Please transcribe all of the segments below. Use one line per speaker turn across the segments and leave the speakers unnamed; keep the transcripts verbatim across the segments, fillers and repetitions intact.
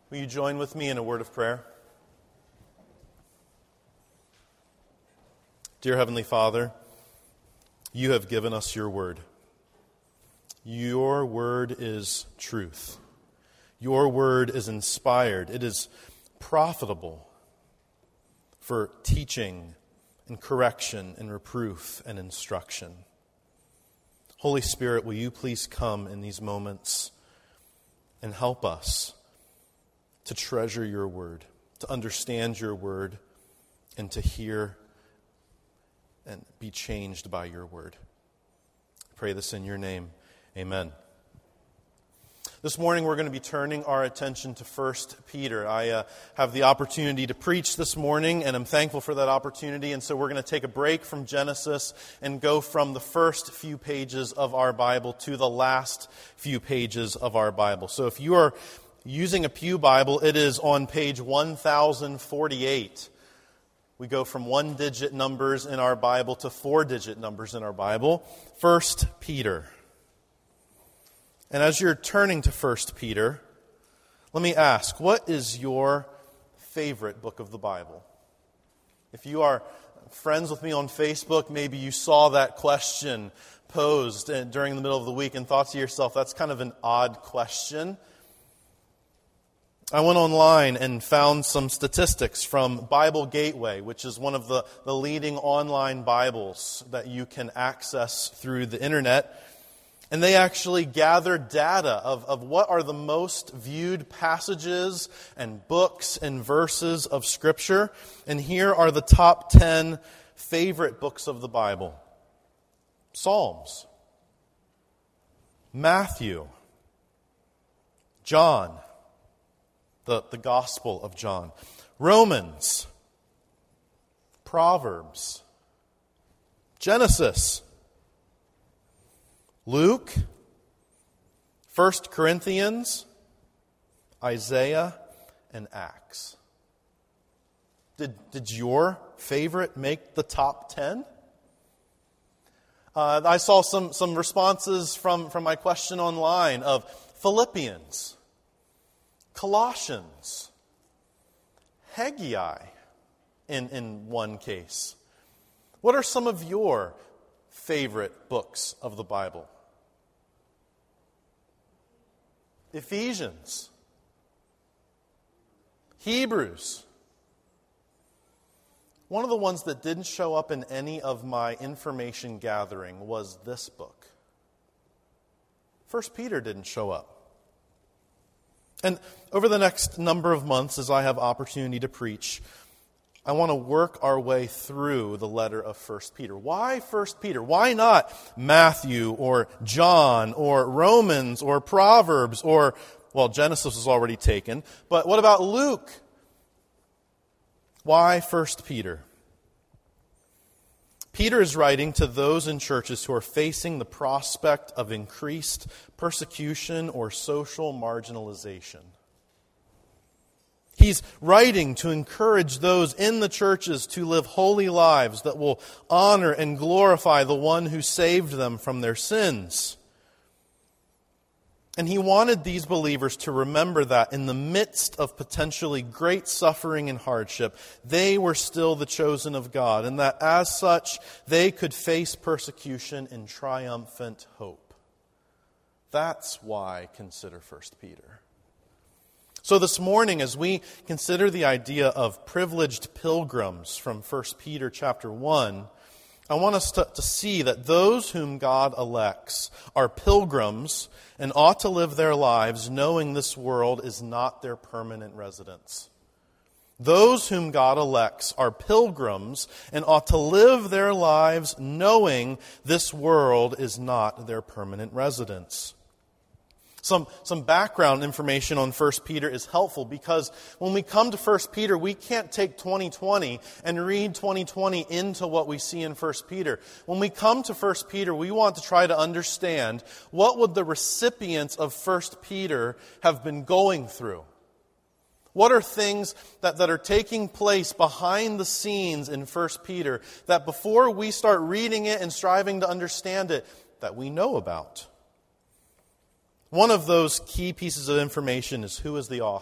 Will you join with me in a word of prayer? Dear Heavenly Father, you have given us your word. Your word is truth. Your word is inspired. It is profitable for teaching and correction and reproof and instruction. Holy Spirit, will you please come in these moments and help us to treasure your word, to understand your word, and to hear and be changed by your word. I pray this in your name. Amen. This morning we're going to be turning our attention to First Peter. I uh, have the opportunity to preach this morning, and I'm thankful for that opportunity. And so we're going to take a break from Genesis and go from the first few pages of our Bible to the last few pages of our Bible. So if you are using a Pew Bible, it is on page one thousand forty-eight. We go from one-digit numbers in our Bible to four-digit numbers in our Bible. First Peter. And as you're turning to First Peter, let me ask, what is your favorite book of the Bible? If you are friends with me on Facebook, maybe you saw that question posed during the middle of the week and thought to yourself, that's kind of an odd question. I went online and found some statistics from Bible Gateway, which is one of the, the leading online Bibles that you can access through the internet. And they actually gathered data of, of what are the most viewed passages and books and verses of Scripture. And here are the top ten favorite books of the Bible. Psalms, Matthew, John, the, the Gospel of John, Romans, Proverbs, Genesis, Luke, First Corinthians, Isaiah, and Acts. Did, did your favorite make the top ten? Uh, I saw some, some responses from, from my question online of Philippians, Colossians, Haggai in, in one case. What are some of your favorite books of the Bible? Ephesians, Hebrews. One of the ones that didn't show up in any of my information gathering was this book. First Peter didn't show up. And over the next number of months, as I have opportunity to preach, I want to work our way through the letter of First Peter. Why First Peter? Why not Matthew or John or Romans or Proverbs or, well, Genesis was already taken, but what about Luke? Why First Peter? Peter is writing to those in churches who are facing the prospect of increased persecution or social marginalization. He's writing to encourage those in the churches to live holy lives that will honor and glorify the one who saved them from their sins. And he wanted these believers to remember that in the midst of potentially great suffering and hardship, they were still the chosen of God, and that as such, they could face persecution in triumphant hope. That's why consider First Peter. So this morning, as we consider the idea of privileged pilgrims from First Peter chapter one, I want us to, to see that those whom God elects are pilgrims and ought to live their lives knowing this world is not their permanent residence. Those whom God elects are pilgrims and ought to live their lives knowing this world is not their permanent residence. Some, some background information on First Peter is helpful because when we come to First Peter, we can't take twenty twenty and read twenty twenty into what we see in First Peter. When we come to First Peter, we want to try to understand what would the recipients of First Peter have been going through. What are things that, that are taking place behind the scenes in First Peter that before we start reading it and striving to understand it, that we know about? One of those key pieces of information is who is the author.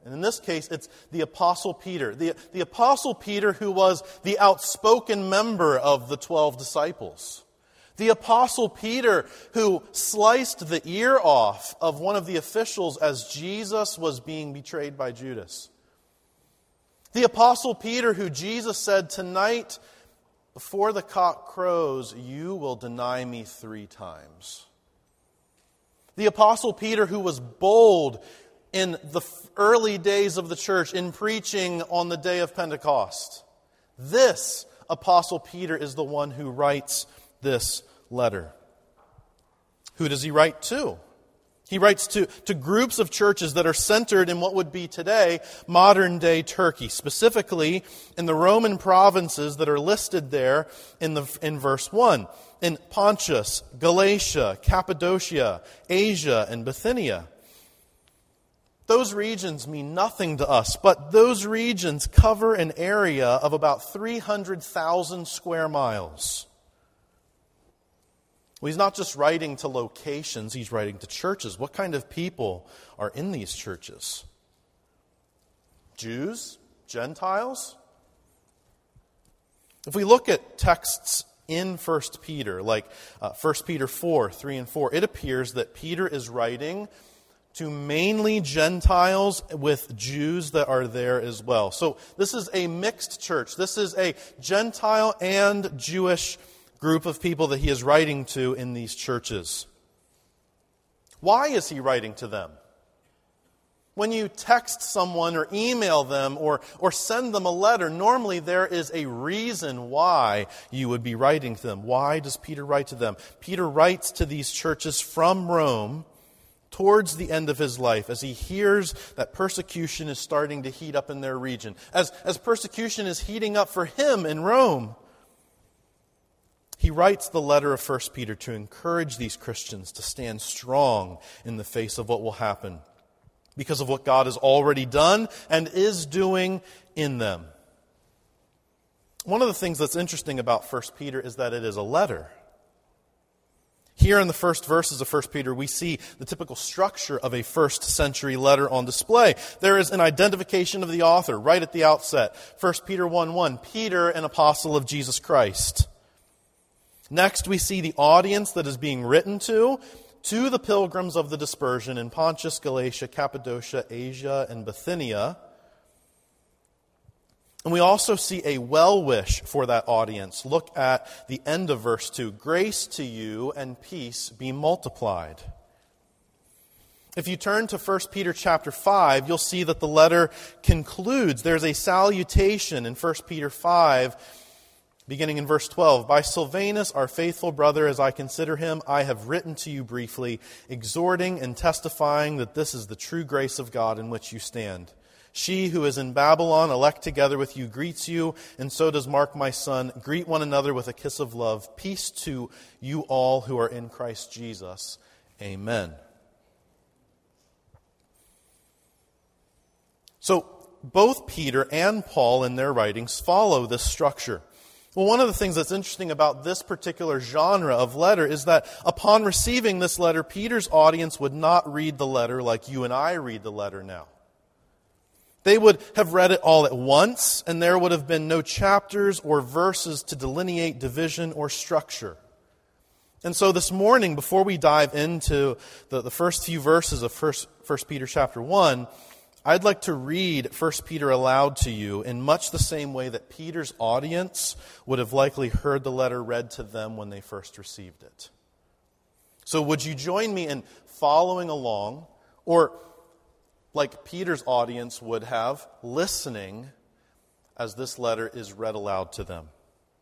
And in this case, it's the Apostle Peter. The, the Apostle Peter who was the outspoken member of the twelve disciples. The Apostle Peter who sliced the ear off of one of the officials as Jesus was being betrayed by Judas. The Apostle Peter who Jesus said, "Tonight, before the cock crows, you will deny me three times." The Apostle Peter who was bold in the early days of the church in preaching on the day of Pentecost. This Apostle Peter is the one who writes this letter. Who does he write to? He writes to, to groups of churches that are centered in what would be today modern-day Turkey, specifically in the Roman provinces that are listed there in, the, in verse one. In Pontus, Galatia, Cappadocia, Asia, and Bithynia. Those regions mean nothing to us, but those regions cover an area of about three hundred thousand square miles. Well, he's not just writing to locations, he's writing to churches. What kind of people are in these churches? Jews? Gentiles? If we look at texts in First Peter, like uh, First Peter four, three and four, it appears that Peter is writing to mainly Gentiles with Jews that are there as well. So this is a mixed church. This is a Gentile and Jewish group of people that he is writing to in these churches. Why is he writing to them? When you text someone or email them or, or send them a letter, normally there is a reason why you would be writing to them. Why does Peter write to them? Peter writes to these churches from Rome towards the end of his life, as he hears that persecution is starting to heat up in their region. As, as persecution is heating up for him in Rome, he writes the letter of First Peter to encourage these Christians to stand strong in the face of what will happen, because of what God has already done and is doing in them. One of the things that's interesting about First Peter is that it is a letter. Here in the first verses of First Peter, we see the typical structure of a first century letter on display. There is an identification of the author right at the outset. First Peter one one, Peter, an apostle of Jesus Christ. Next, we see the audience that is being written to, to the pilgrims of the dispersion in Pontus, Galatia, Cappadocia, Asia, and Bithynia. And we also see a well-wish for that audience. Look at the end of verse two. Grace to you and peace be multiplied. If you turn to First Peter chapter five, you'll see that the letter concludes. There's a salutation in First Peter five, beginning in verse twelve. By Silvanus, our faithful brother, as I consider him, I have written to you briefly, exhorting and testifying that this is the true grace of God in which you stand. She who is in Babylon, elect together with you, greets you, and so does Mark, my son. Greet one another with a kiss of love. Peace to you all who are in Christ Jesus. Amen. So, both Peter and Paul in their writings follow this structure. Well, one of the things that's interesting about this particular genre of letter is that upon receiving this letter, Peter's audience would not read the letter like you and I read the letter now. They would have read it all at once, and there would have been no chapters or verses to delineate division or structure. And so this morning, before we dive into the, the first few verses of First, First Peter chapter one, I'd like to read First Peter aloud to you in much the same way that Peter's audience would have likely heard the letter read to them when they first received it. So would you join me in following along, or like Peter's audience would have, listening as this letter is read aloud to them?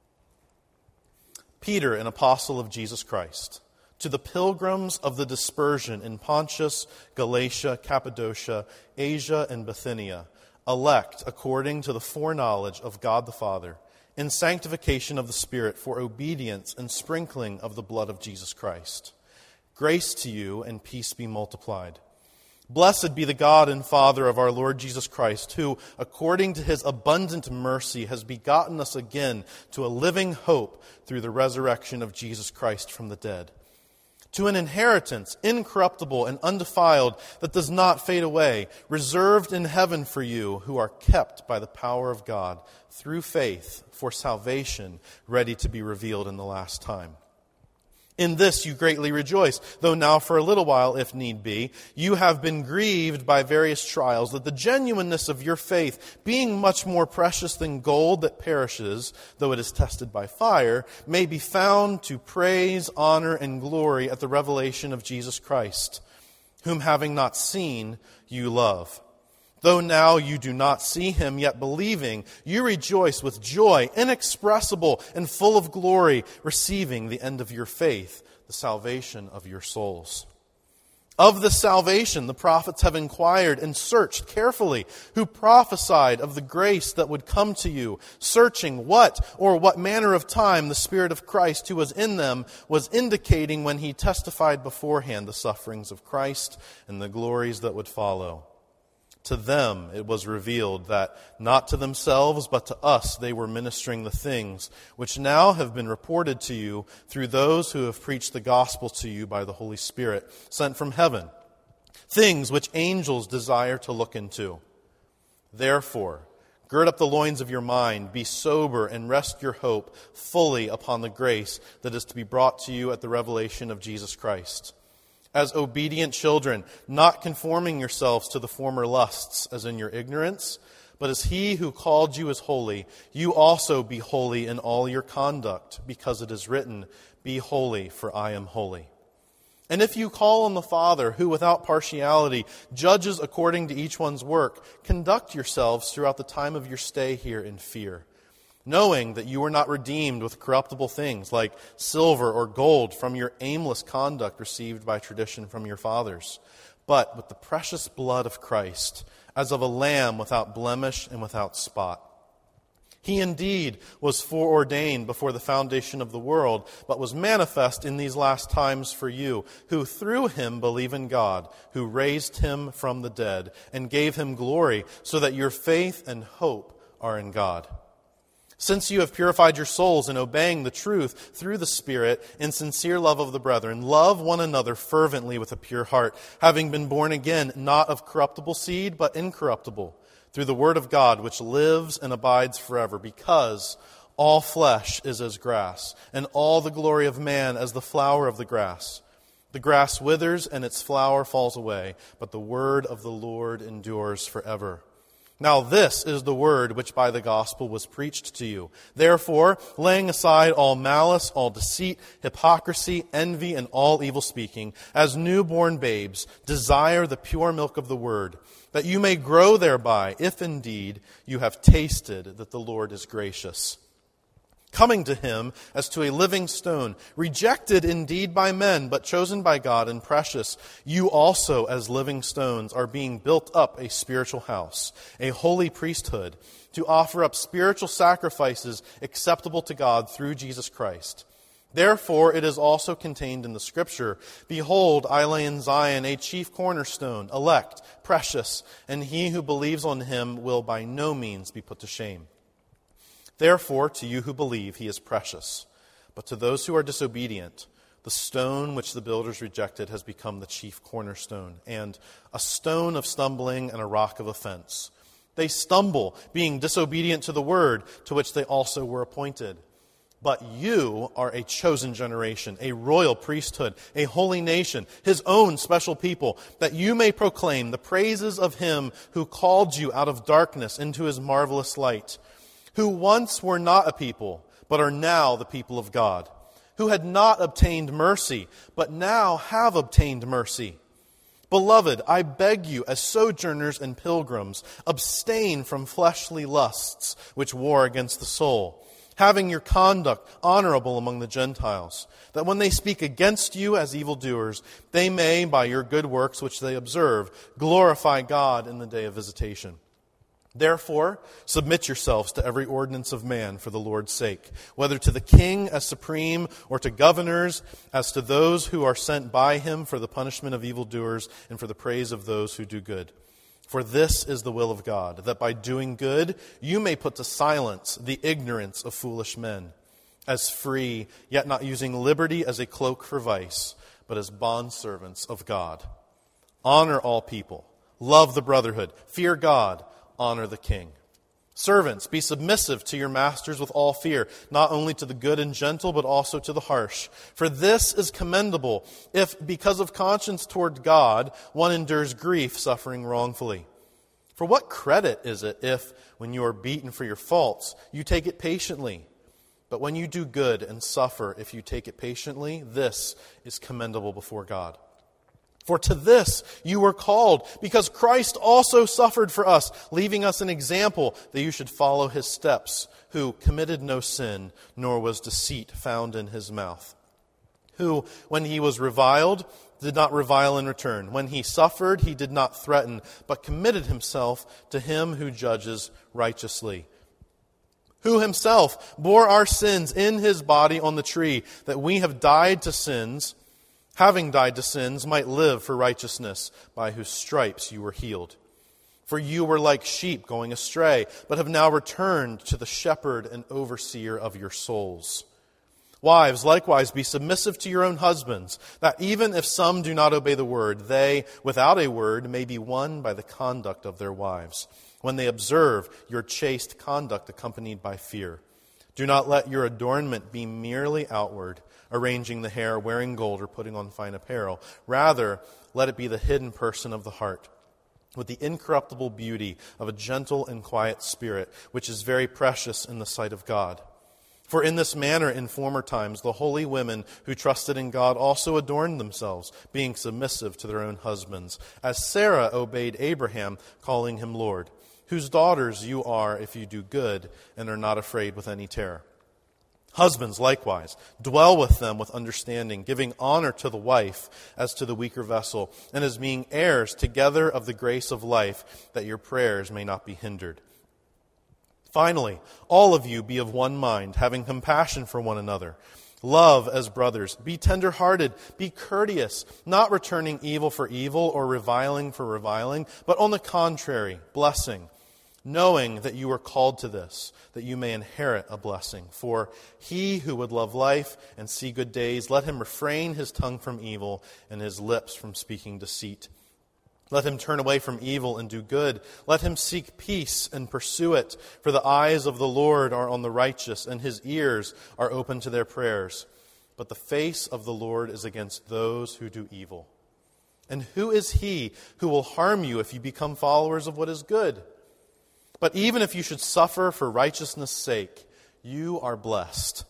Peter, an apostle of Jesus Christ, to the pilgrims of the dispersion in Pontus, Galatia, Cappadocia, Asia, and Bithynia, elect according to the foreknowledge of God the Father, in sanctification of the Spirit for obedience and sprinkling of the blood of Jesus Christ. Grace to you and peace be multiplied. Blessed be the God and Father of our Lord Jesus Christ, who, according to his abundant mercy, has begotten us again to a living hope through the resurrection of Jesus Christ from the dead, to an inheritance incorruptible and undefiled that does not fade away, reserved in heaven for you who are kept by the power of God through faith for salvation ready to be revealed in the last time. In this you greatly rejoice, though now for a little while, if need be, you have been grieved by various trials, that the genuineness of your faith, being much more precious than gold that perishes, though it is tested by fire, may be found to praise, honor, and glory at the revelation of Jesus Christ, whom having not seen, you love. Though now you do not see him, yet believing, you rejoice with joy inexpressible and full of glory, receiving the end of your faith, the salvation of your souls. Of this salvation the prophets have inquired and searched carefully, who prophesied of the grace that would come to you, searching what or what manner of time the Spirit of Christ who was in them was indicating when he testified beforehand the sufferings of Christ and the glories that would follow. To them it was revealed that not to themselves but to us they were ministering the things which now have been reported to you through those who have preached the gospel to you by the Holy Spirit sent from heaven, things which angels desire to look into. Therefore, gird up the loins of your mind, be sober, and rest your hope fully upon the grace that is to be brought to you at the revelation of Jesus Christ. As obedient children, not conforming yourselves to the former lusts as in your ignorance, but as he who called you is holy, you also be holy in all your conduct, because it is written, be holy, for I am holy. And if you call on the Father, who without partiality judges according to each one's work, conduct yourselves throughout the time of your stay here in fear, knowing that you were not redeemed with corruptible things like silver or gold from your aimless conduct received by tradition from your fathers, but with the precious blood of Christ, as of a lamb without blemish and without spot. He indeed was foreordained before the foundation of the world, but was manifest in these last times for you, who through him believe in God, who raised him from the dead and gave him glory, so that your faith and hope are in God. Since you have purified your souls in obeying the truth through the Spirit in sincere love of the brethren, love one another fervently with a pure heart, having been born again, not of corruptible seed, but incorruptible, through the word of God, which lives and abides forever, because all flesh is as grass, and all the glory of man as the flower of the grass. The grass withers and its flower falls away, but the word of the Lord endures forever. Now this is the word which by the gospel was preached to you. Therefore, laying aside all malice, all deceit, hypocrisy, envy, and all evil speaking, as newborn babes, desire the pure milk of the word, that you may grow thereby, if indeed you have tasted that the Lord is gracious. Coming to him as to a living stone, rejected indeed by men, but chosen by God and precious, you also as living stones are being built up a spiritual house, a holy priesthood, to offer up spiritual sacrifices acceptable to God through Jesus Christ. Therefore it is also contained in the Scripture, behold, I lay in Zion a chief cornerstone, elect, precious, and he who believes on him will by no means be put to shame. Therefore, to you who believe, he is precious. But to those who are disobedient, the stone which the builders rejected has become the chief cornerstone, and a stone of stumbling and a rock of offense. They stumble, being disobedient to the word, to which they also were appointed. But you are a chosen generation, a royal priesthood, a holy nation, his own special people, that you may proclaim the praises of him who called you out of darkness into his marvelous light, who once were not a people, but are now the people of God, who had not obtained mercy, but now have obtained mercy. Beloved, I beg you, as sojourners and pilgrims, abstain from fleshly lusts which war against the soul, having your conduct honorable among the Gentiles, that when they speak against you as evildoers, they may, by your good works which they observe, glorify God in the day of visitation. Therefore, submit yourselves to every ordinance of man for the Lord's sake, whether to the king as supreme or to governors, as to those who are sent by him for the punishment of evildoers and for the praise of those who do good. For this is the will of God, that by doing good you may put to silence the ignorance of foolish men, as free, yet not using liberty as a cloak for vice, but as bondservants of God. Honor all people, love the brotherhood, fear God, honor the king. Servants, be submissive to your masters with all fear, not only to the good and gentle, but also to the harsh. For this is commendable, if, because of conscience toward God, one endures grief, suffering wrongfully. For what credit is it if, when you are beaten for your faults, you take it patiently? But when you do good and suffer, if you take it patiently, this is commendable before God. For to this you were called, because Christ also suffered for us, leaving us an example that you should follow his steps, who committed no sin, nor was deceit found in his mouth. Who, when he was reviled, did not revile in return. When he suffered, he did not threaten, but committed himself to him who judges righteously. Who himself bore our sins in his body on the tree, that we have died to sins, having died to sins, might live for righteousness, by whose stripes you were healed. For you were like sheep going astray, but have now returned to the shepherd and overseer of your souls. Wives, likewise, be submissive to your own husbands, that even if some do not obey the word, they, without a word, may be won by the conduct of their wives, when they observe your chaste conduct accompanied by fear. Do not let your adornment be merely outward, arranging the hair, wearing gold, or putting on fine apparel. Rather, let it be the hidden person of the heart, with the incorruptible beauty of a gentle and quiet spirit, which is very precious in the sight of God. For in this manner in former times the holy women who trusted in God also adorned themselves, being submissive to their own husbands, as Sarah obeyed Abraham, calling him Lord, whose daughters you are if you do good and are not afraid with any terror. Husbands, likewise, dwell with them with understanding, giving honor to the wife as to the weaker vessel, and as being heirs together of the grace of life, that your prayers may not be hindered. Finally, all of you be of one mind, having compassion for one another. Love as brothers. Be tender-hearted. Be courteous, not returning evil for evil or reviling for reviling, but on the contrary, blessing, knowing that you are called to this, that you may inherit a blessing. For he who would love life and see good days, let him refrain his tongue from evil and his lips from speaking deceit. Let him turn away from evil and do good. Let him seek peace and pursue it. For the eyes of the Lord are on the righteous, and his ears are open to their prayers. But the face of the Lord is against those who do evil. And who is he who will harm you if you become followers of what is good? But even if you should suffer for righteousness' sake, you are blessed.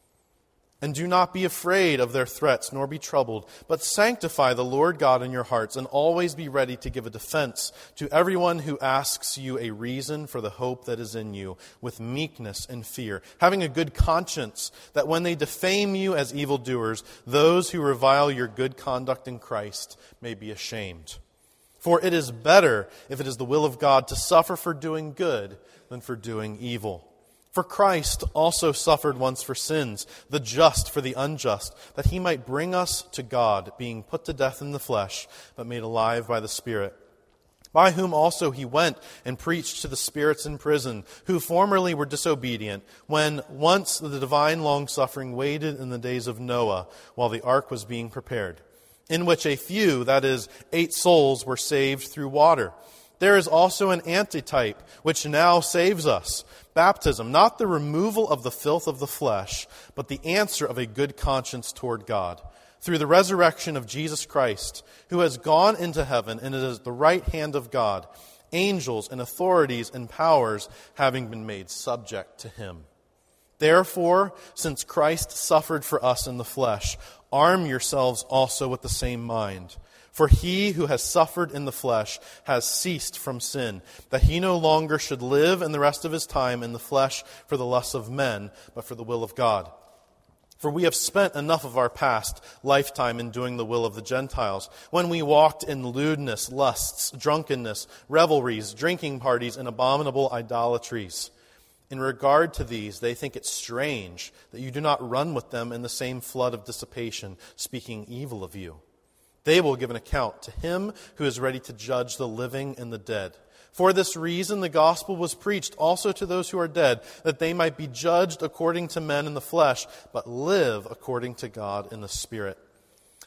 And do not be afraid of their threats, nor be troubled, but sanctify the Lord God in your hearts, and always be ready to give a defense to everyone who asks you a reason for the hope that is in you, with meekness and fear, having a good conscience, that when they defame you as evildoers, those who revile your good conduct in Christ may be ashamed. For it is better, if it is the will of God, to suffer for doing good than for doing evil. For Christ also suffered once for sins, the just for the unjust, that he might bring us to God, being put to death in the flesh, but made alive by the Spirit. By whom also he went and preached to the spirits in prison, who formerly were disobedient, when once the divine long-suffering waited in the days of Noah, while the ark was being prepared, in which a few, that is, eight souls, were saved through water. There is also an antitype, which now saves us. Baptism, not the removal of the filth of the flesh, but the answer of a good conscience toward God, through the resurrection of Jesus Christ, who has gone into heaven and is at the right hand of God, angels and authorities and powers having been made subject to him. Therefore, since Christ suffered for us in the flesh, arm yourselves also with the same mind. For he who has suffered in the flesh has ceased from sin, that he no longer should live in the rest of his time in the flesh for the lusts of men, but for the will of God. For we have spent enough of our past lifetime in doing the will of the Gentiles, when we walked in lewdness, lusts, drunkenness, revelries, drinking parties, and abominable idolatries. In regard to these, they think it strange that you do not run with them in the same flood of dissipation, speaking evil of you. They will give an account to him who is ready to judge the living and the dead. For this reason the gospel was preached also to those who are dead, that they might be judged according to men in the flesh, but live according to God in the Spirit.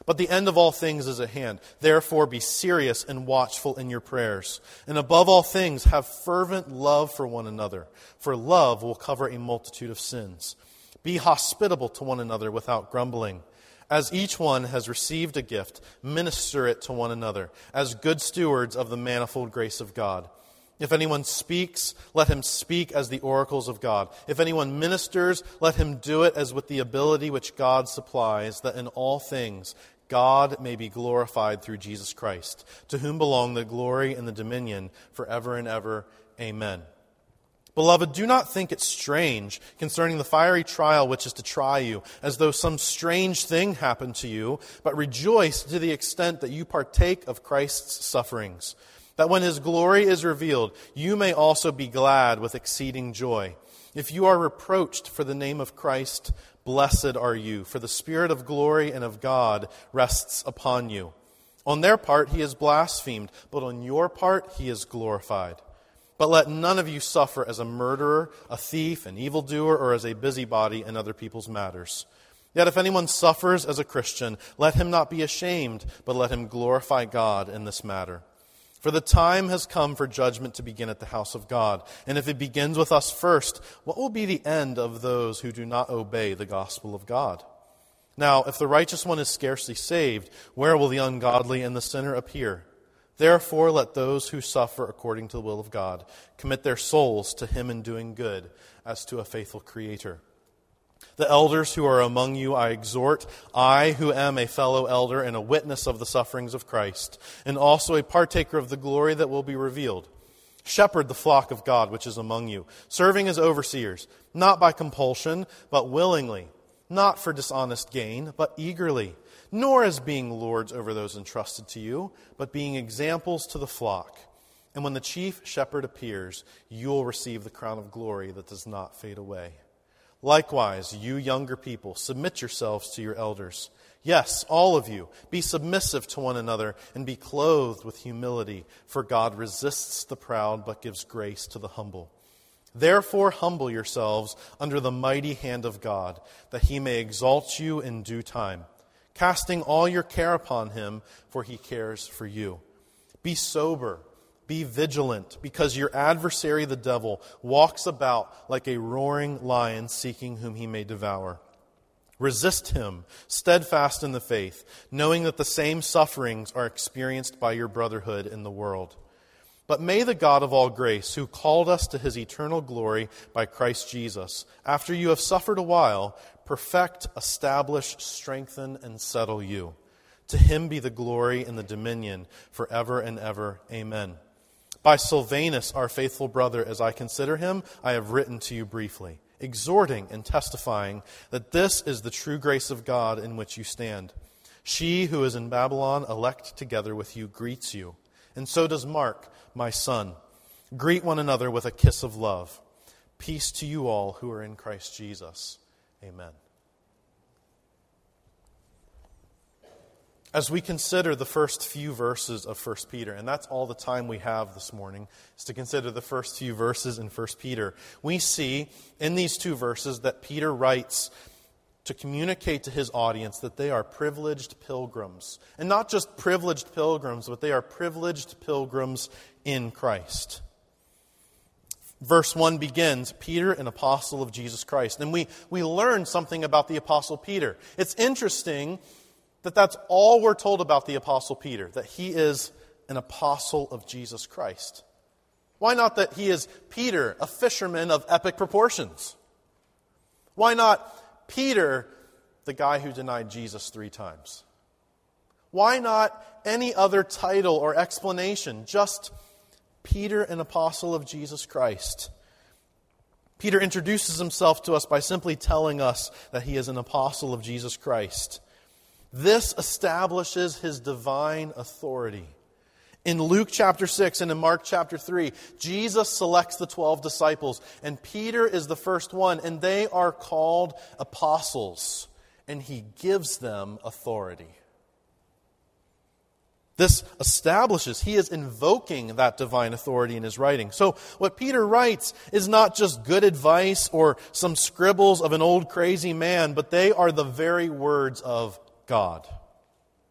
But the end of all things is at hand. Therefore be serious and watchful in your prayers. And above all things, have fervent love for one another, for love will cover a multitude of sins. Be hospitable to one another without grumbling. As each one has received a gift, minister it to one another, as good stewards of the manifold grace of God. If anyone speaks, let him speak as the oracles of God. If anyone ministers, let him do it as with the ability which God supplies, that in all things God may be glorified through Jesus Christ, to whom belong the glory and the dominion forever and ever. Amen. Beloved, do not think it strange concerning the fiery trial which is to try you, as though some strange thing happened to you, but rejoice to the extent that you partake of Christ's sufferings, that when his glory is revealed, you may also be glad with exceeding joy. If you are reproached for the name of Christ, blessed are you, for the Spirit of glory and of God rests upon you. On their part he is blasphemed, but on your part he is glorified. But let none of you suffer as a murderer, a thief, an evildoer, or as a busybody in other people's matters. Yet if anyone suffers as a Christian, let him not be ashamed, but let him glorify God in this matter. For the time has come for judgment to begin at the house of God. And if it begins with us first, what will be the end of those who do not obey the gospel of God? Now, if the righteous one is scarcely saved, where will the ungodly and the sinner appear? Therefore, let those who suffer according to the will of God commit their souls to him in doing good, as to a faithful Creator. The elders who are among you I exhort, I who am a fellow elder and a witness of the sufferings of Christ, and also a partaker of the glory that will be revealed. Shepherd the flock of God which is among you, serving as overseers, not by compulsion, but willingly, not for dishonest gain, but eagerly, nor as being lords over those entrusted to you, but being examples to the flock. And when the chief shepherd appears, you will receive the crown of glory that does not fade away. Likewise, you younger people, submit yourselves to your elders. Yes, all of you, be submissive to one another and be clothed with humility, for God resists the proud but gives grace to the humble. Therefore, humble yourselves under the mighty hand of God, that he may exalt you in due time, casting all your care upon him, for he cares for you. Be sober. Be vigilant, because your adversary the devil walks about like a roaring lion seeking whom he may devour. Resist him, steadfast in the faith, knowing that the same sufferings are experienced by your brotherhood in the world. But may the God of all grace, who called us to his eternal glory by Christ Jesus, after you have suffered a while, perfect, establish, strengthen, and settle you. To him be the glory and the dominion forever and ever. Amen. By Silvanus, our faithful brother, as I consider him, I have written to you briefly, exhorting and testifying that this is the true grace of God in which you stand. She who is in Babylon, elect together with you, greets you. And so does Mark, my son. Greet one another with a kiss of love. Peace to you all who are in Christ Jesus. Amen. As we consider the first few verses of First Peter, and that's all the time we have this morning, is to consider the first few verses in First Peter, we see in these two verses that Peter writes to communicate to his audience that they are privileged pilgrims. And not just privileged pilgrims, but they are privileged pilgrims in Christ. Verse one begins, Peter, an apostle of Jesus Christ. And we, we learn something about the apostle Peter. It's interesting that that's all we're told about the apostle Peter, that he is an apostle of Jesus Christ. Why not that he is Peter, a fisherman of epic proportions? Why not Peter, the guy who denied Jesus three times? Why not any other title or explanation? Just Peter, an apostle of Jesus Christ. Peter introduces himself to us by simply telling us that he is an apostle of Jesus Christ. This establishes his divine authority. In Luke chapter six and in Mark chapter three, Jesus selects the twelve disciples, and Peter is the first one, and they are called apostles, and he gives them authority. This establishes, he is invoking that divine authority in his writing. So what Peter writes is not just good advice or some scribbles of an old crazy man, but they are the very words of God.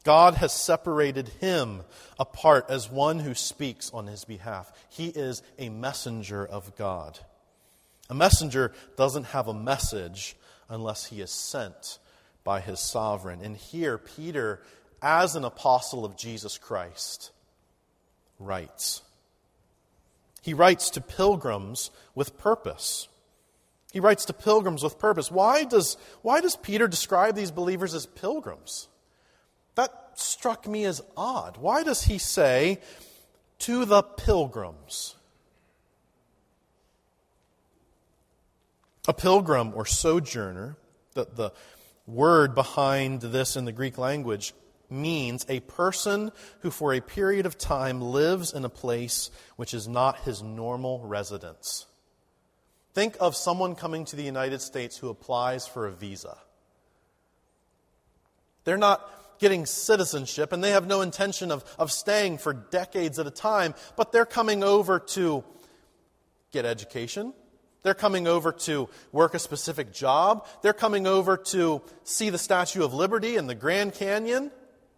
God has separated him apart as one who speaks on his behalf. He is a messenger of God. A messenger doesn't have a message unless he is sent by his sovereign. And here, Peter, as an apostle of Jesus Christ, writes. He writes to pilgrims with purpose. He writes to pilgrims with purpose. Why does, why does Peter describe these believers as pilgrims? That struck me as odd. Why does he say, to the pilgrims? A pilgrim or sojourner, the, the word behind this in the Greek language, means a person who for a period of time lives in a place which is not his normal residence. Think of someone coming to the United States who applies for a visa. They're not getting citizenship, and they have no intention of, of staying for decades at a time, but they're coming over to get education. They're coming over to work a specific job. They're coming over to see the Statue of Liberty and the Grand Canyon.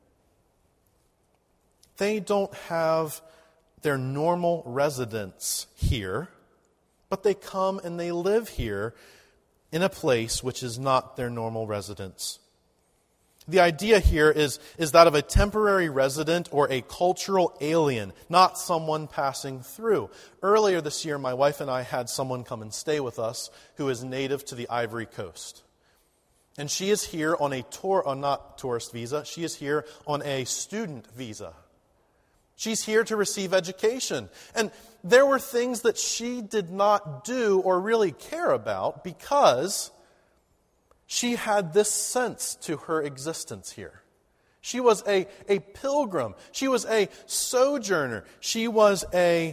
They don't have their normal residence here, but they come and they live here in a place which is not their normal residence. The idea here is, is that of a temporary resident or a cultural alien, not someone passing through. Earlier this year, my wife and I had someone come and stay with us who is native to the Ivory Coast. And she is here on a tour, on not tourist visa, she is here on a student visa. She's here to receive education. And there were things that she did not do or really care about because she had this sense to her existence here. She was a, a pilgrim. She was a sojourner. She was a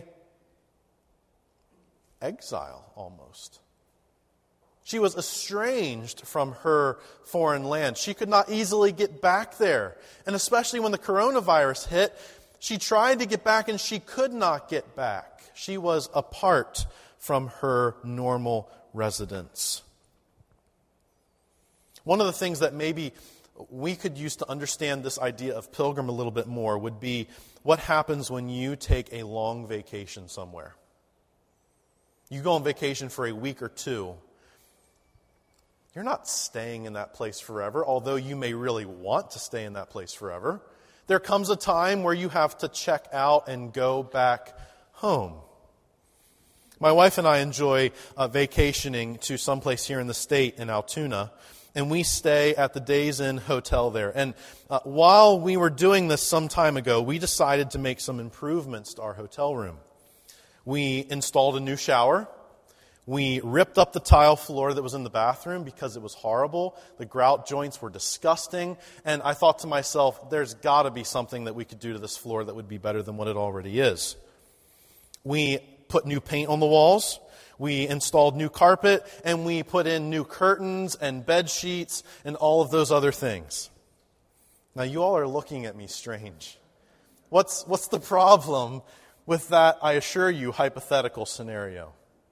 exile almost. She was estranged from her foreign land. She could not easily get back there. And especially when the coronavirus hit, she tried to get back and she could not get back. She was apart from her normal residence. One of the things that maybe we could use to understand this idea of pilgrim a little bit more would be what happens when you take a long vacation somewhere. You go on vacation for a week or two. You're not staying in that place forever, although you may really want to stay in that place forever. There comes a time where you have to check out and go back home. My wife and I enjoy uh, vacationing to someplace here in the state in Altoona, and we stay at the Days Inn Hotel there. And uh, while we were doing this some time ago, we decided to make some improvements to our hotel room. We installed a new shower. We ripped up the tile floor that was in the bathroom because it was horrible. The grout joints were disgusting. And I thought to myself, there's got to be something that we could do to this floor that would be better than what it already is. We put new paint on the walls. We installed new carpet, and we put in new curtains and bed sheets and all of those other things. Now, you all are looking at me strange. What's, what's the problem with that, I assure you, hypothetical scenario?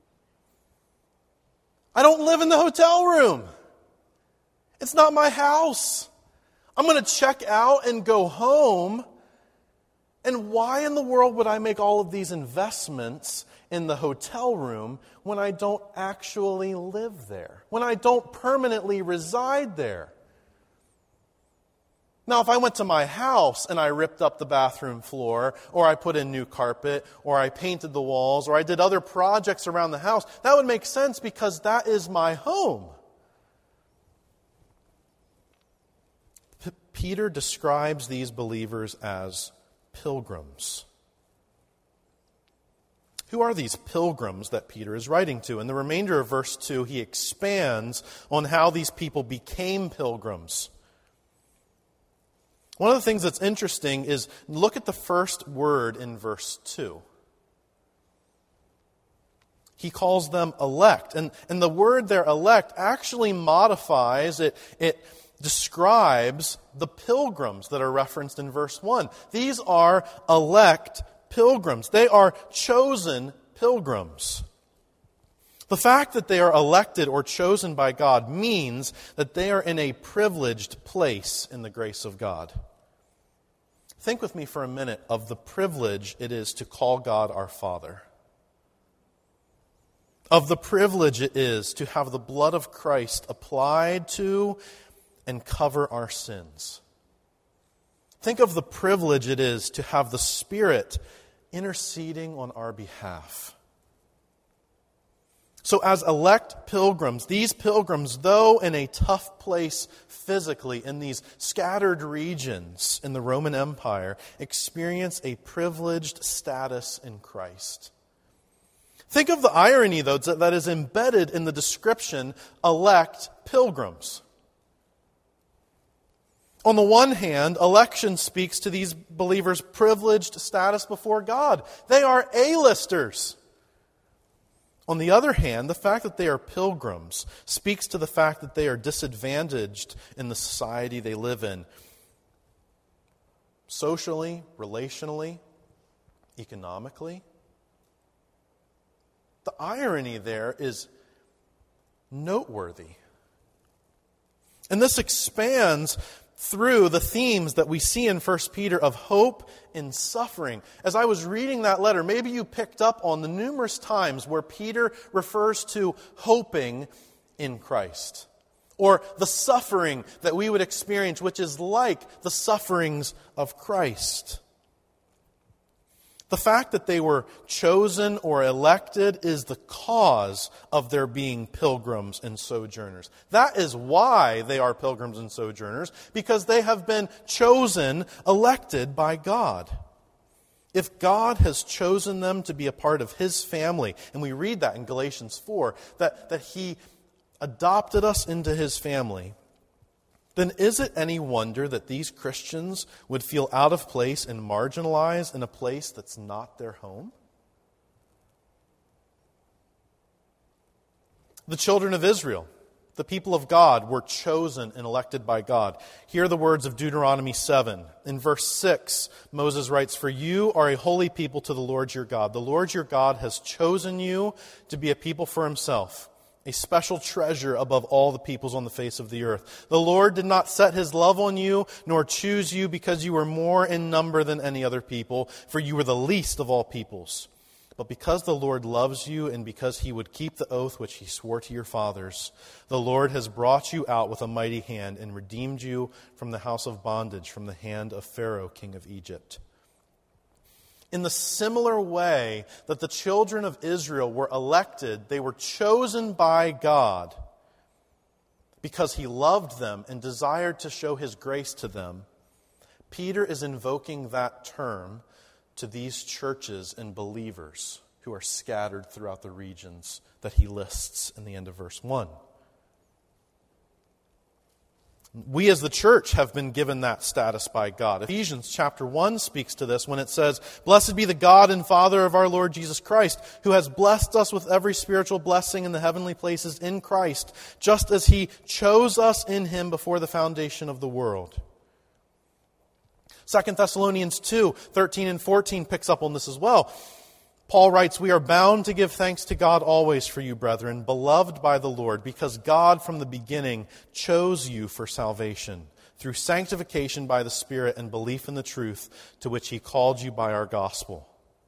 I don't live in the hotel room. It's not my house. I'm going to check out and go home. And why in the world would I make all of these investments in the hotel room when I don't actually live there, when I don't permanently reside there? Now, if I went to my house and I ripped up the bathroom floor, or I put in new carpet, or I painted the walls, or I did other projects around the house, that would make sense because that is my home. P- Peter describes these believers as pilgrims. Who are these pilgrims that Peter is writing to? In the remainder of verse two, he expands on how these people became pilgrims. One of the things that's interesting is look at the first word in verse two. He calls them elect. And, and the word there, elect, actually modifies, it, it describes the pilgrims that are referenced in verse one. These are elect pilgrims. They are chosen pilgrims. The fact that they are elected or chosen by God means that they are in a privileged place in the grace of God. think with me for a minute of the privilege it is to call God our Father. Of the privilege it is to have the blood of Christ applied to and cover our sins. Think of the privilege it is to have the Spirit interceding on our behalf. So as elect pilgrims, these pilgrims, though in a tough place physically, in these scattered regions in the Roman Empire, experience a privileged status in Christ. Think of the irony, though, that is embedded in the description, elect pilgrims. On the one hand, election speaks to these believers' privileged status before God. They are A-listers. On the other hand, the fact that they are pilgrims speaks to the fact that they are disadvantaged in the society they live in. Socially, relationally, economically. The irony there is noteworthy. And this expands through the themes that we see in First Peter of hope in suffering. As I was reading that letter, maybe you picked up on the numerous times where Peter refers to hoping in Christ, or the suffering that we would experience, which is like the sufferings of Christ. The fact that they were chosen or elected is the cause of their being pilgrims and sojourners. That is why they are pilgrims and sojourners, because they have been chosen, elected by God. If God has chosen them to be a part of His family, and we read that in Galatians four, that, that He adopted us into His family, then is it any wonder that these Christians would feel out of place and marginalized in a place that's not their home? The children of Israel, the people of God, were chosen and elected by God. Hear the words of Deuteronomy seven. In verse six, Moses writes, "For you are a holy people to the Lord your God. The Lord your God has chosen you to be a people for Himself, a special treasure above all the peoples on the face of the earth. The Lord did not set His love on you, nor choose you because you were more in number than any other people, for you were the least of all peoples. But because the Lord loves you, and because He would keep the oath which He swore to your fathers, the Lord has brought you out with a mighty hand and redeemed you from the house of bondage, from the hand of Pharaoh, king of Egypt." In the similar way that the children of Israel were elected, they were chosen by God because He loved them and desired to show His grace to them. Peter is invoking that term to these churches and believers who are scattered throughout the regions that he lists in the end of verse one. We as the church have been given that status by God. Ephesians chapter one speaks to this when it says, "Blessed be the God and Father of our Lord Jesus Christ, who has blessed us with every spiritual blessing in the heavenly places in Christ, just as He chose us in Him before the foundation of the world." Second Thessalonians two, thirteen and fourteen picks up on this as well. Paul writes, "We are bound to give thanks to God always for you, brethren, beloved by the Lord, because God from the beginning chose you for salvation, through sanctification by the Spirit and belief in the truth to which He called you by our gospel."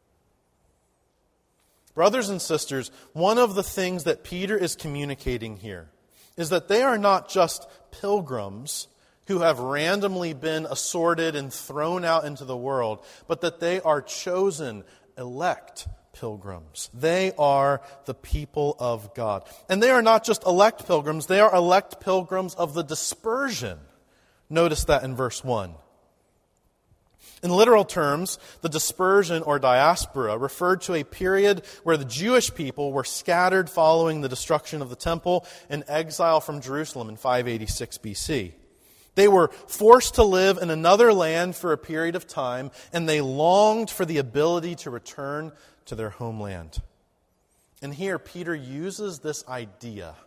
Brothers and sisters, one of the things that Peter is communicating here is that they are not just pilgrims who have randomly been assorted and thrown out into the world, but that they are chosen, elect pilgrims. They are the people of God. And they are not just elect pilgrims, they are elect pilgrims of the dispersion. Notice that in verse one. In literal terms, the dispersion or diaspora referred to a period where the Jewish people were scattered following the destruction of the temple and exile from Jerusalem in five eighty-six B C. They were forced to live in another land for a period of time, and they longed for the ability to return to their homeland. And here Peter uses this idea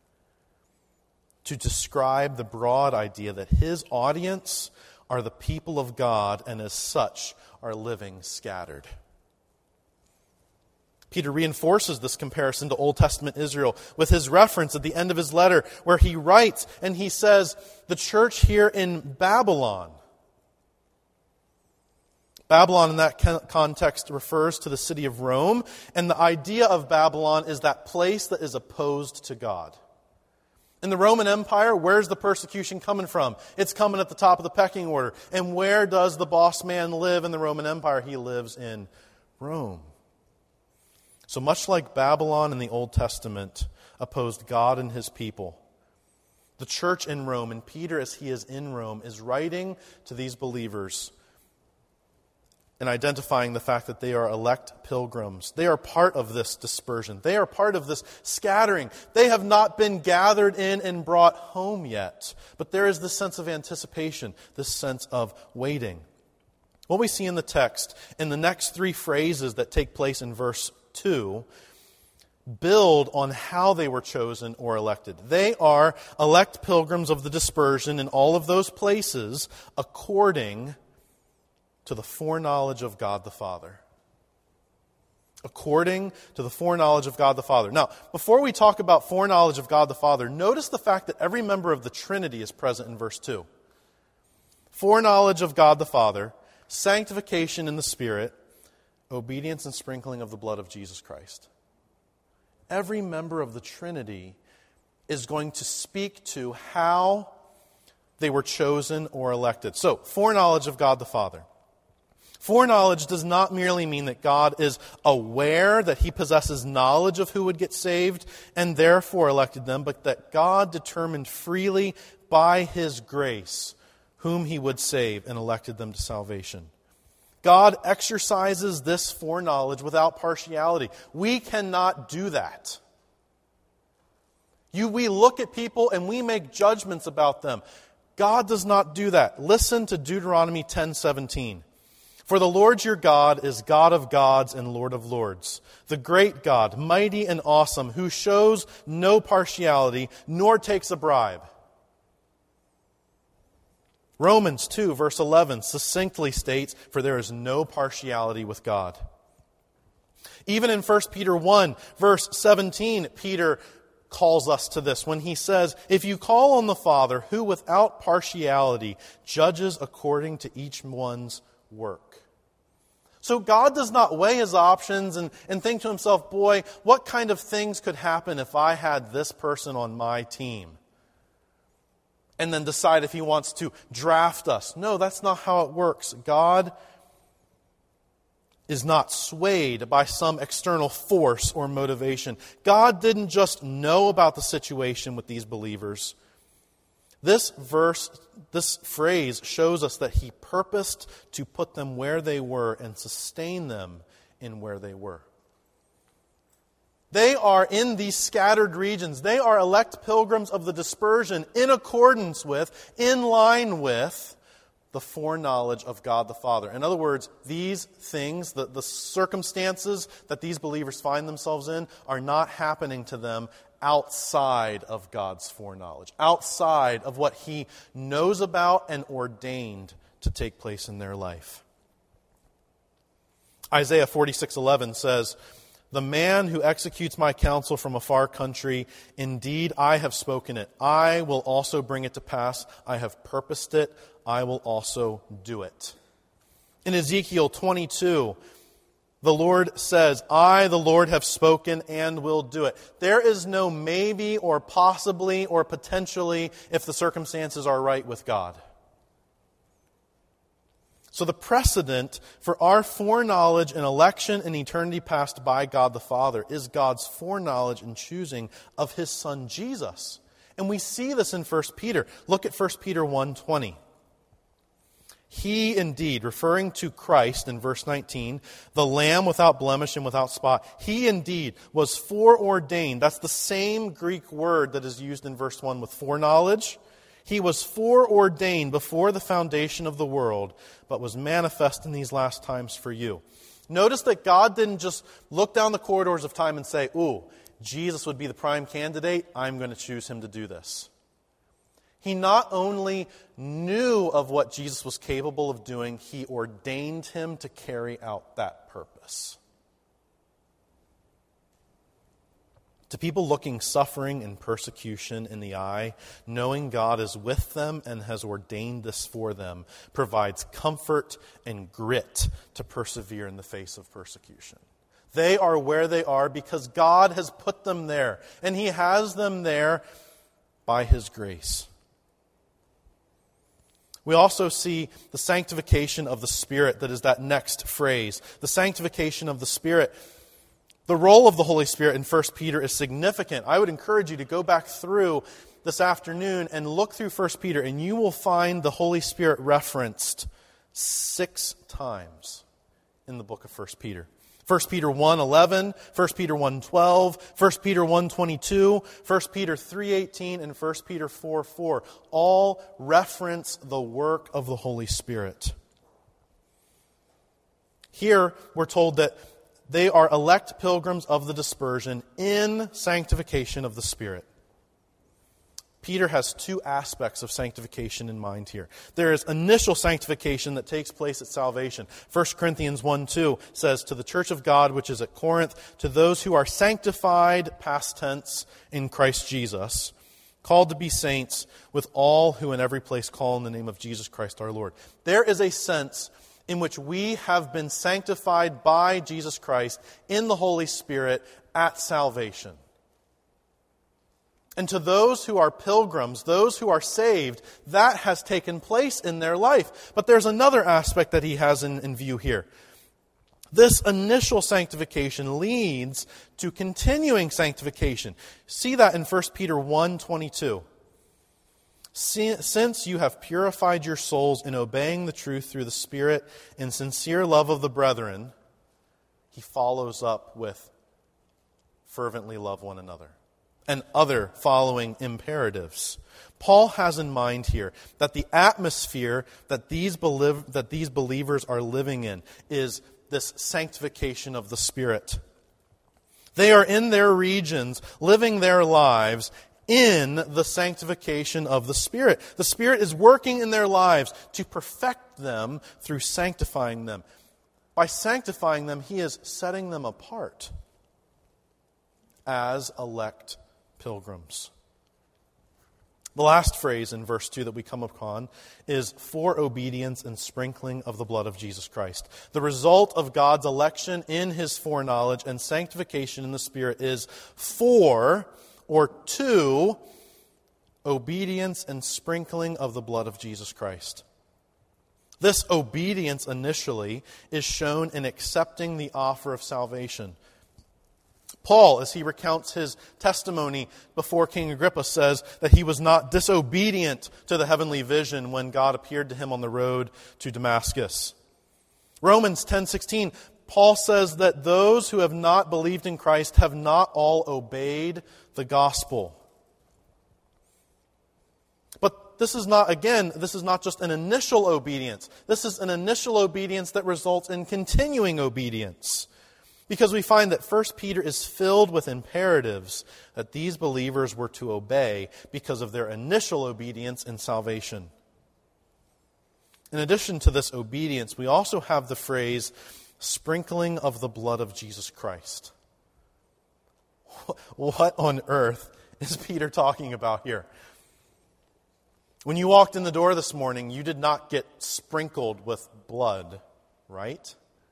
to describe the broad idea that his audience are the people of God, and as such are living scattered. Peter reinforces this comparison to Old Testament Israel with his reference at the end of his letter where he writes and he says, the church here in Babylon Babylon in that context refers to the city of Rome, and the idea of Babylon is that place that is opposed to God. In the Roman Empire, where's the persecution coming from? It's coming at the top of the pecking order. And where does the boss man live in the Roman Empire? He lives in Rome. So much like Babylon in the Old Testament opposed God and his people, the church in Rome, and Peter, as he is in Rome, is writing to these believers and identifying the fact that they are elect pilgrims. They are part of this dispersion. They are part of this scattering. They have not been gathered in and brought home yet. But there is this sense of anticipation, this sense of waiting. What we see in the text, in the next three phrases that take place in verse two, build on how they were chosen or elected. They are elect pilgrims of the dispersion in all of those places according to the foreknowledge of God the Father. According to the foreknowledge of God the Father. Now, before we talk about foreknowledge of God the Father, notice the fact that every member of the Trinity is present in verse two. Foreknowledge of God the Father, sanctification in the Spirit, obedience and sprinkling of the blood of Jesus Christ. Every member of the Trinity is going to speak to how they were chosen or elected. So, foreknowledge of God the Father. Foreknowledge does not merely mean that God is aware that he possesses knowledge of who would get saved and therefore elected them, but that God determined freely by his grace whom he would save and elected them to salvation. God exercises this foreknowledge without partiality. We cannot do that. You, we look at people and we make judgments about them. God does not do that. Listen to Deuteronomy ten seventeen. For the Lord your God is God of gods and Lord of lords, the great God, mighty and awesome, who shows no partiality, nor takes a bribe. Romans two, verse eleven, succinctly states, for there is no partiality with God. Even in First Peter one, verse seventeen, Peter calls us to this when he says, if you call on the Father, who without partiality judges according to each one's work. So God does not weigh his options and, and think to himself, boy, what kind of things could happen if I had this person on my team? And then decide if he wants to draft us. No, that's not how it works. God is not swayed by some external force or motivation. God didn't just know about the situation with these believers. This verse, this phrase shows us that he purposed to put them where they were and sustain them in where they were. They are in these scattered regions. They are elect pilgrims of the dispersion in accordance with, in line with, the foreknowledge of God the Father. In other words, these things, the, the circumstances that these believers find themselves in are not happening to them outside of God's foreknowledge, outside of what he knows about and ordained to take place in their life. Isaiah forty-six eleven says, the man who executes my counsel from a far country, indeed I have spoken it. I will also bring it to pass. I have purposed it. I will also do it. In Ezekiel twenty-two, the Lord says, I, the Lord, have spoken and will do it. There is no maybe or possibly or potentially if the circumstances are right with God. So the precedent for our foreknowledge and election in eternity past by God the Father is God's foreknowledge and choosing of his Son Jesus. And we see this in First Peter. Look at First Peter one twenty. He indeed, referring to Christ in verse nineteen, the Lamb without blemish and without spot, he indeed was foreordained. That's the same Greek word that is used in verse one with foreknowledge. He was foreordained before the foundation of the world, but was manifest in these last times for you. Notice that God didn't just look down the corridors of time and say, ooh, Jesus would be the prime candidate. I'm going to choose him to do this. He not only knew of what Jesus was capable of doing, he ordained him to carry out that purpose. To people looking suffering and persecution in the eye, knowing God is with them and has ordained this for them provides comfort and grit to persevere in the face of persecution. They are where they are because God has put them there, and He has them there by His grace. We also see the sanctification of the Spirit, that is that next phrase. The sanctification of the Spirit. The role of the Holy Spirit in First Peter is significant. I would encourage you to go back through this afternoon and look through First Peter, and you will find the Holy Spirit referenced six times in the book of First Peter. First Peter one eleven, First Peter one twelve, First Peter one twenty-two, First Peter three eighteen, and First Peter four four all reference the work of the Holy Spirit. Here we're told that they are elect pilgrims of the dispersion in sanctification of the Spirit. Peter has two aspects of sanctification in mind here. There is initial sanctification that takes place at salvation. First Corinthians one two says, "To the church of God which is at Corinth, to those who are sanctified," past tense, "in Christ Jesus, called to be saints, with all who in every place call in the name of Jesus Christ our Lord." There is a sense in which we have been sanctified by Jesus Christ in the Holy Spirit at salvation. And to those who are pilgrims, those who are saved, that has taken place in their life. But there's another aspect that he has in, in view here. This initial sanctification leads to continuing sanctification. See that in First Peter one twenty-two. "Since you have purified your souls in obeying the truth through the Spirit in sincere love of the brethren," he follows up with "fervently love one another," and other following imperatives. Paul has in mind here that the atmosphere that these, belie- that these believers are living in is this sanctification of the Spirit. They are in their regions, living their lives in the sanctification of the Spirit. The Spirit is working in their lives to perfect them through sanctifying them. By sanctifying them, He is setting them apart as elect pilgrims. The last phrase in verse two that we come upon is "for obedience and sprinkling of the blood of Jesus Christ." The result of God's election in His foreknowledge and sanctification in the Spirit is for or to obedience and sprinkling of the blood of Jesus Christ. This obedience initially is shown in accepting the offer of salvation. Paul, as he recounts his testimony before King Agrippa, says that he was not disobedient to the heavenly vision when God appeared to him on the road to Damascus. Romans ten sixteen, Paul says that those who have not believed in Christ have not all obeyed the gospel. But this is not, again, this is not just an initial obedience. This is an initial obedience that results in continuing obedience. Because we find that First Peter is filled with imperatives that these believers were to obey because of their initial obedience in salvation. In addition to this obedience, we also have the phrase, "sprinkling of the blood of Jesus Christ." What on earth is Peter talking about here? When you walked in the door this morning, you did not get sprinkled with blood, right?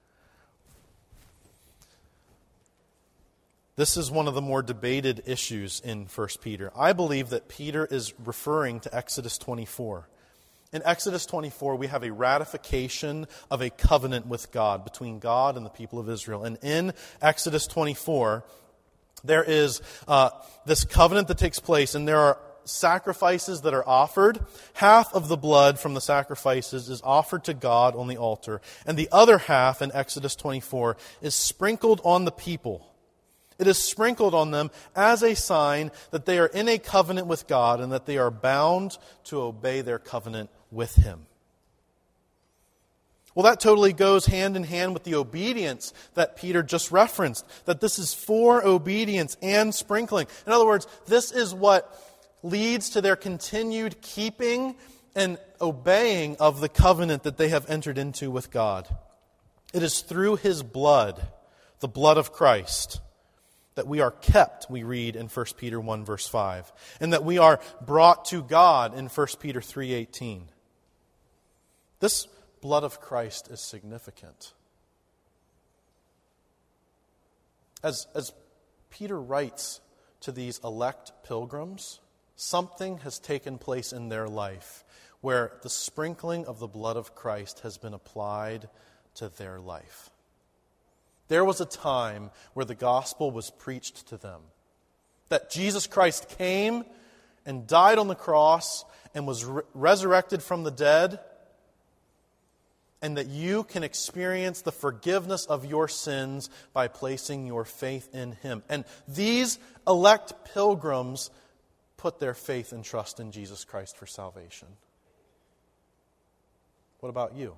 This is one of the more debated issues in First Peter. I believe that Peter is referring to Exodus twenty-four. In Exodus twenty-four, we have a ratification of a covenant with God, between God and the people of Israel. And in Exodus twenty-four, there is uh, this covenant that takes place, and there are sacrifices that are offered. Half of the blood from the sacrifices is offered to God on the altar, and the other half in Exodus twenty-four is sprinkled on the people. It is sprinkled on them as a sign that they are in a covenant with God and that they are bound to obey their covenant with Him. Well, that totally goes hand in hand with the obedience that Peter just referenced, that this is for obedience and sprinkling. In other words, this is what leads to their continued keeping and obeying of the covenant that they have entered into with God. It is through His blood, the blood of Christ, that we are kept, we read in First Peter one, verse five, and that we are brought to God in First Peter three eighteen. This blood of Christ is significant. As, as Peter writes to these elect pilgrims, something has taken place in their life where the sprinkling of the blood of Christ has been applied to their life. There was a time where the gospel was preached to them, that Jesus Christ came and died on the cross and was re- resurrected from the dead, and that you can experience the forgiveness of your sins by placing your faith in Him. And these elect pilgrims put their faith and trust in Jesus Christ for salvation. What about you?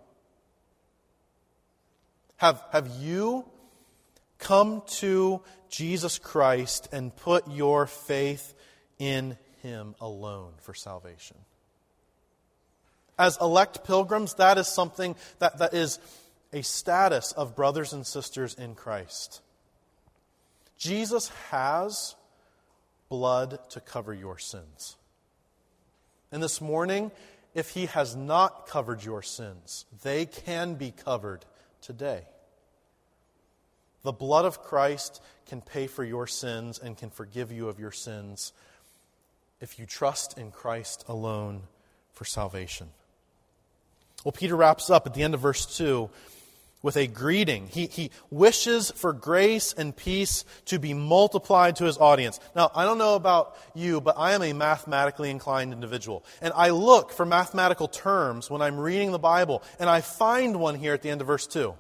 Have, have you come to Jesus Christ and put your faith in Him alone for salvation? As elect pilgrims, that is something that, that is a status of brothers and sisters in Christ. Jesus has blood to cover your sins. And this morning, if He has not covered your sins, they can be covered today. The blood of Christ can pay for your sins and can forgive you of your sins if you trust in Christ alone for salvation. Well, Peter wraps up at the end of verse two with a greeting. He, he wishes for grace and peace to be multiplied to his audience. Now, I don't know about you, but I am a mathematically inclined individual. And I look for mathematical terms when I'm reading the Bible, and I find one here at the end of verse two.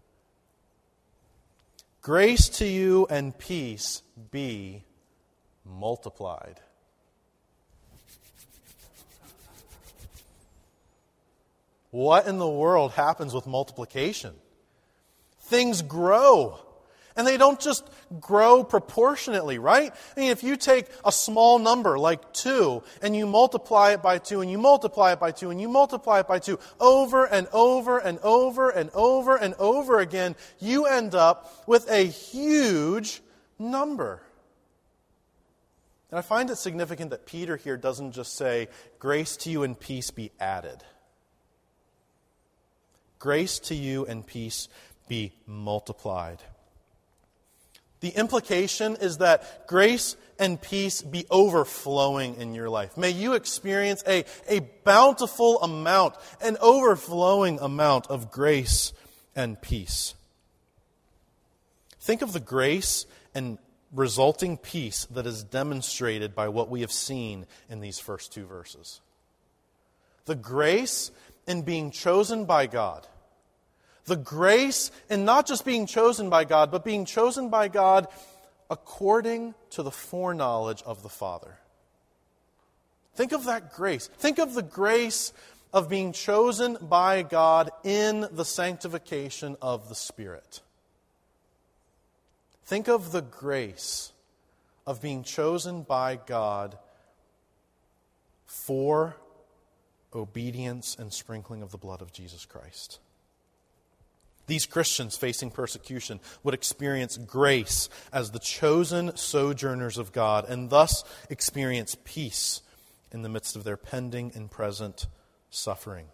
Grace to you and peace be multiplied. What in the world happens with multiplication? Things grow. And they don't just grow proportionately, right? I mean, if you take a small number like two, and you multiply it by two, and you multiply it by two, and you multiply it by two, over and over and over and over and over again, you end up with a huge number. And I find it significant that Peter here doesn't just say, grace to you and peace be added. Grace to you and peace be multiplied. The implication is that grace and peace be overflowing in your life. May you experience a, a bountiful amount, an overflowing amount of grace and peace. Think of the grace and resulting peace that is demonstrated by what we have seen in these first two verses. The grace in being chosen by God. The grace in not just being chosen by God, but being chosen by God according to the foreknowledge of the Father. Think of that grace. Think of the grace of being chosen by God in the sanctification of the Spirit. Think of the grace of being chosen by God for obedience and sprinkling of the blood of Jesus Christ. These Christians facing persecution would experience grace as the chosen sojourners of God and thus experience peace in the midst of their pending and present suffering.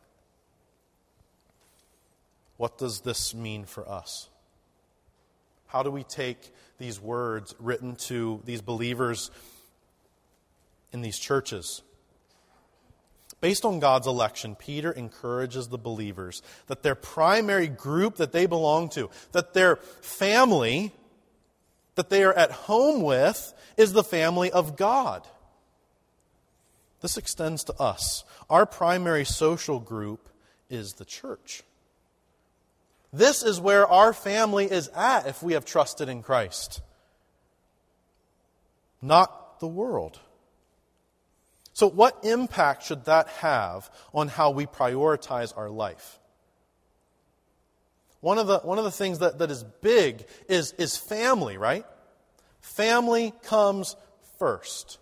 What does this mean for us? How do we take these words written to these believers in these churches? Based on God's election, Peter encourages the believers that their primary group that they belong to, that their family that they are at home with, is the family of God. This extends to us. Our primary social group is the church. This is where our family is at if we have trusted in Christ, not the world. So what impact should that have on how we prioritize our life? One of the, one of the things that, that is big is, is family, right? Family comes first.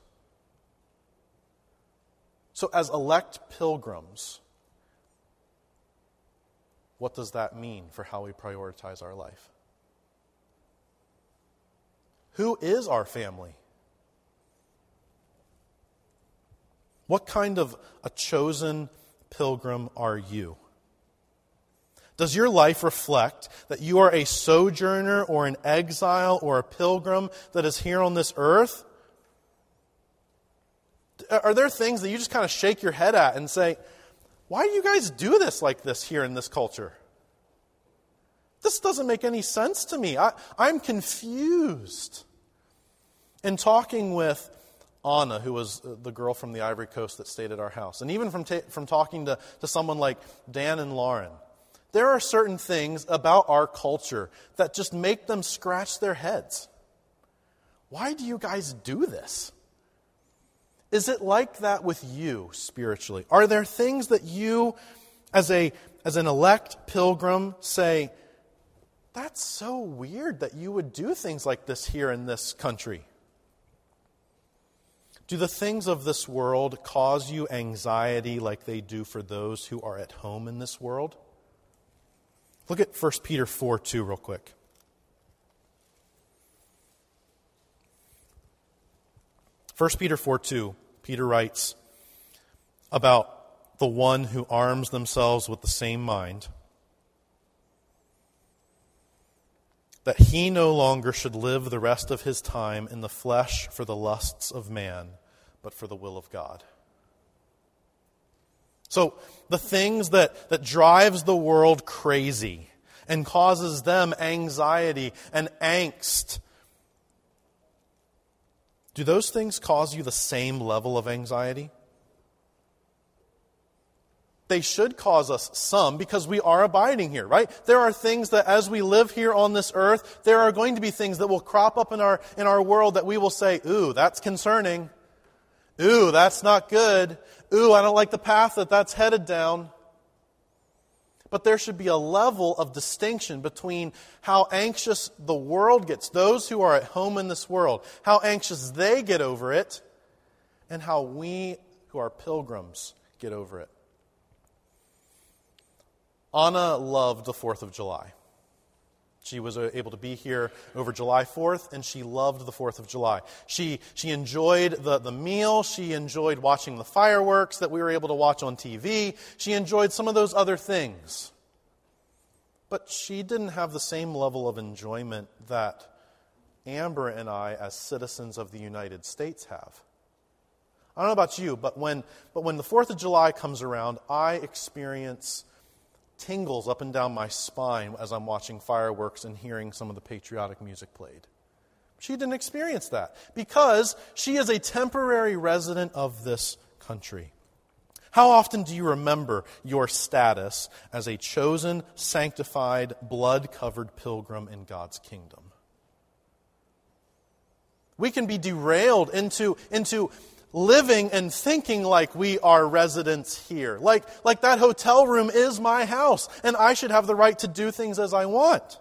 So as elect pilgrims, what does that mean for how we prioritize our life? Who is our family? What kind of a chosen pilgrim are you? Does your life reflect that you are a sojourner or an exile or a pilgrim that is here on this earth? Are there things that you just kind of shake your head at and say, why do you guys do this like this here in this culture? This doesn't make any sense to me. I, I'm confused. In talking with Anna, who was the girl from the Ivory Coast that stayed at our house, and even from ta- from talking to, to someone like Dan and Lauren, there are certain things about our culture that just make them scratch their heads. Why do you guys do this? Is it like that with you spiritually? Are there things that you, as a as an elect pilgrim, say, that's so weird that you would do things like this here in this country? Do the things of this world cause you anxiety like they do for those who are at home in this world? Look at First Peter four two real quick. First Peter four two, Peter writes about the one who arms themselves with the same mind, that he no longer should live the rest of his time in the flesh for the lusts of man, but for the will of God. So the things that, that drives the world crazy and causes them anxiety and angst, do those things cause you the same level of anxiety? They should cause us some, because we are abiding here, right? There are things that as we live here on this earth, there are going to be things that will crop up in our in our world that we will say, ooh, that's concerning. Ooh, that's not good. Ooh, I don't like the path that that's headed down. But there should be a level of distinction between how anxious the world gets, those who are at home in this world, how anxious they get over it, and how we who are pilgrims get over it. Anna loved the fourth of July. She was able to be here over July fourth, and she loved the fourth of July. She she enjoyed the, the meal. She enjoyed watching the fireworks that we were able to watch on T V. She enjoyed some of those other things. But she didn't have the same level of enjoyment that Amber and I, as citizens of the United States, have. I don't know about you, but when but when the fourth of July comes around, I experience tingles up and down my spine as I'm watching fireworks and hearing some of the patriotic music played. She didn't experience that because she is a temporary resident of this country. How often do you remember your status as a chosen, sanctified, blood-covered pilgrim in God's kingdom? We can be derailed into, into living and thinking like we are residents here. Like, like that hotel room is my house, and I should have the right to do things as I want.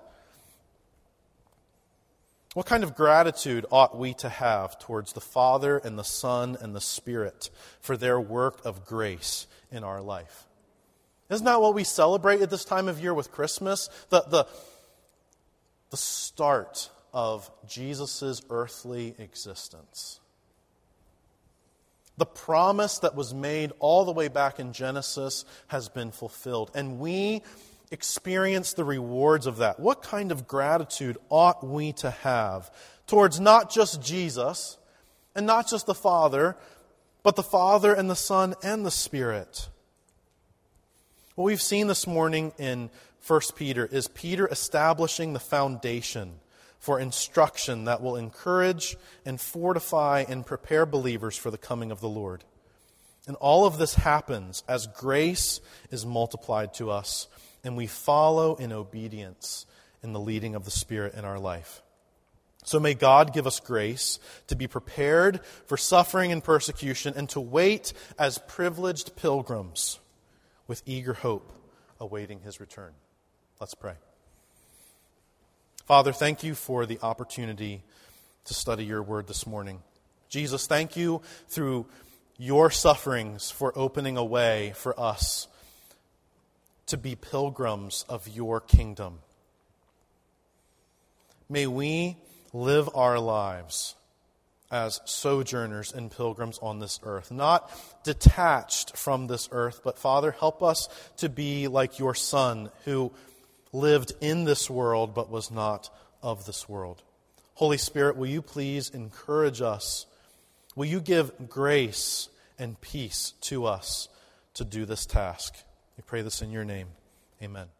What kind of gratitude ought we to have towards the Father and the Son and the Spirit for their work of grace in our life? Isn't that what we celebrate at this time of year with Christmas? The, the, the start of Jesus' earthly existence. The promise that was made all the way back in Genesis has been fulfilled, and we experience the rewards of that. What kind of gratitude ought we to have towards not just Jesus and not just the Father, but the Father and the Son and the Spirit? What we've seen this morning in First Peter is Peter establishing the foundation for instruction that will encourage and fortify and prepare believers for the coming of the Lord. And all of this happens as grace is multiplied to us and we follow in obedience in the leading of the Spirit in our life. So may God give us grace to be prepared for suffering and persecution and to wait as privileged pilgrims with eager hope awaiting His return. Let's pray. Father, thank you for the opportunity to study your word this morning. Jesus, thank you through your sufferings for opening a way for us to be pilgrims of your kingdom. May we live our lives as sojourners and pilgrims on this earth, not detached from this earth, but Father, help us to be like your Son who lived in this world but was not of this world. Holy Spirit, will you please encourage us? Will you give grace and peace to us to do this task? We pray this in your name. Amen.